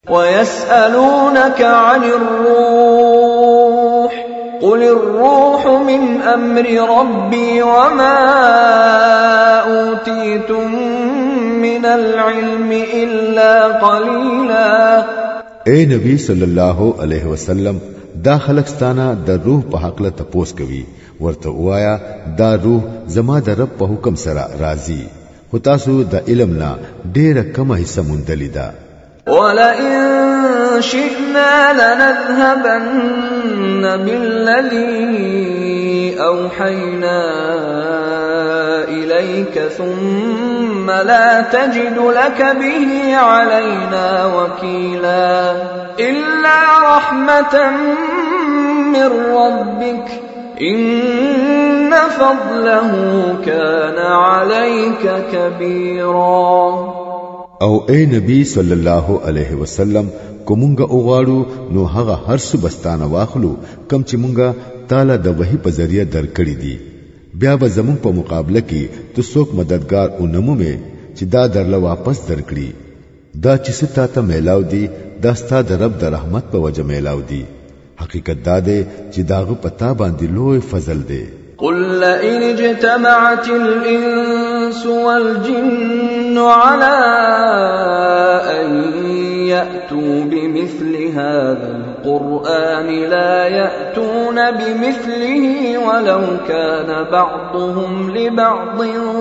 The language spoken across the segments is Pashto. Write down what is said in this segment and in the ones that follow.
وَيَسْأَلُونَكَ عَنِ الرُّوحِ قُلِ الرُّوحُ مِنْ أَمْرِ رَبِّي وَمَا أُوتِيتُم مِّنَ الْعِلْمِ إِلَّا قَلِيلًا. اے نبی صلی الله علیه وسلم دا خلق ستانا د روح په حق له تپوس کوي ورته وایا دا روح زما د رب په حکم سره راضي خو تاسو د علم نه ډیره کمه حصہ مونډلی ده. وَلَئِن شِئْنَا لَنَذْهَبَنَّ بِالَّذِي أَوْحَيْنَا إِلَيْكَ ثُمَّ لَا تَجِدُ لَكَ بِهِ عَلَيْنَا وَكِيلًا إِلَّا رَحْمَةً مِّن رَّبِّكَ إِنَّ فَضْلَهُ كَانَ عَلَيْكَ كَبِيرًا. او اے نبی صلی الله علیه وسلم کومنګه اوغاړو نو هغه هر څه بستانه واخلو کم چې مونږه تعالی د وحی په ذریعہ درکړی دي بیا به زمون په مقابله کې تو څوک مددگار اونمو مې چې دا درله واپس درکړي دا چې ستا ته میلاو دي دا ستا د رب د رحمت په وجه میلاو دي حقیقت دا دی چې داغه پتا باندې لوی فضل دی. قل لئن اجتمعت الإنس والجن على أن يأتوا بمثل هذا القرآن لا يأتون بمثله ولو كان بعضهم لبعض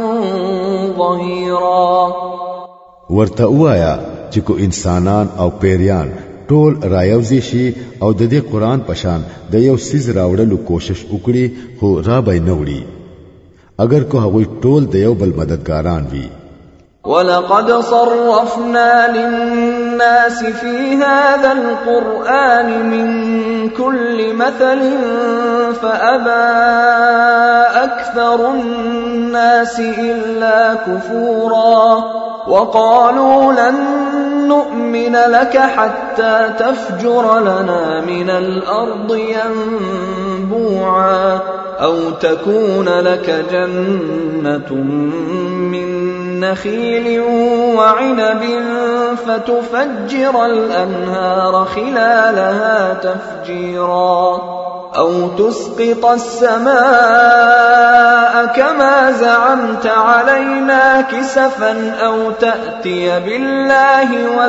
ظهيرا. ورته وایا چې کو انسانان او پیریان ټول رايوځي شي او د دې قران پشان د یو سیز راوړلو کوشش وکړي خو را به نه وړي اگر کو هغوی ټول د یو بل مددګاران وي. وَلَقَدْ صَرَّفْنَا لِلنَّاسِ فِي هَذَا الْقُرْآنِ مِنْ كُلِّ مَثَلٍ فَأَبَى أَكْثَرُ النَّاسِ إِلَّا كُفُورًا وَقَالُوا لَن نُّؤْمِنَ لَكَ حَتَّى تَفْجُرَ لَنَا مِنَ الْأَرْضِ يَنبُوعًا أَوْ تَكُونَ لَكَ جَنَّةٌ مِّن نَخِيلٍ وَعِنَبٍ فَتُفَجِّرَ الْأَنْهَارَ خِلَالَهَا تَفْجِيرًا أَوْ تُسْقِطَ السَّمَاءَ كَمَا زَعَمْتَ عَلَيْنَا كِسَفًا أَوْ تَأْتِيَ بِاللَّهِ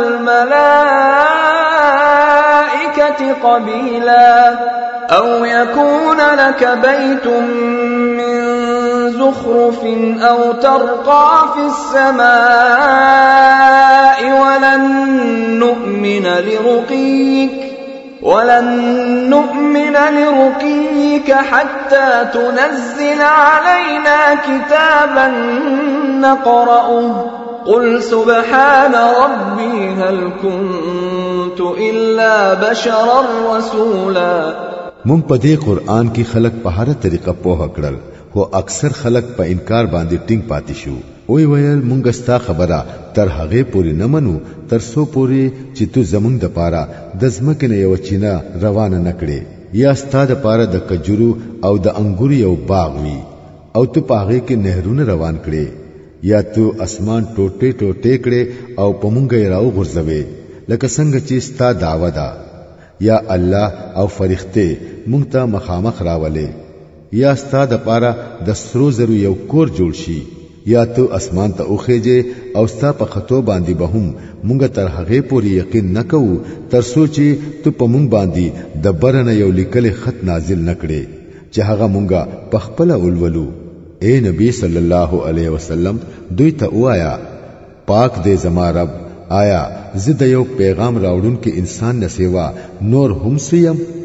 وَالْمَلَائِكَةِ قَبِيلًا أَوْ يَكُونَ لَكَ بَيْتٌ مِّن زُخْرُفٍ أَوْ تَرْقَىٰ فِي السَّمَاءِ وَلَن نُّؤْمِنَ لِرُقِيِّكَ حَتَّى تُنَزِّلَ عَلَيْنَا كِتَابًا نَّقْرَؤُهُ قُلْ سُبْحَانَ رَبِّي هَلْ كُنتُ إِلَّا بَشَرًا رَّسُولًا. مونږ په دې قران کې خلق په هر طریقه پوهه کړل خو اکثر خلق په انکار باندې ټینګ پاتې شو. وی ویل مونږ ستا خبره تر هغه پوری نه منو تر سو پوری چې تو زمونږ د پاره د ځمکې نه یو چینه روانه نکړي یا ستا د پاره د کجورو او د انګورو یو باغ وي او تو پاغه کې نهرونه روان کړي یا تو اسمان ټوټه ټوټه کړي او پمونګه راو غرزوي لکه څنګه چې ستا دعوه ده یا الله او فرښتې مونږ ته مخامخ راولې یا ستا د پاره د سرو زرو یو کور جوړ شي یا تو اسمان ته اوخېږي او ستا په خطو باندې به هم مونږ تر هغه پورې یقین نکوو تر سوچي ته په مونږ باندې د برنه یو لیکل خط نازل نکړي چې هغه مونږه په خپل اولولو. اے نبی صلی الله علیه وسلم دوی ته وایا پاک دې زما رب آیا زه د یو پیغام راوړونکو انسان نه سیوا نور هم سیم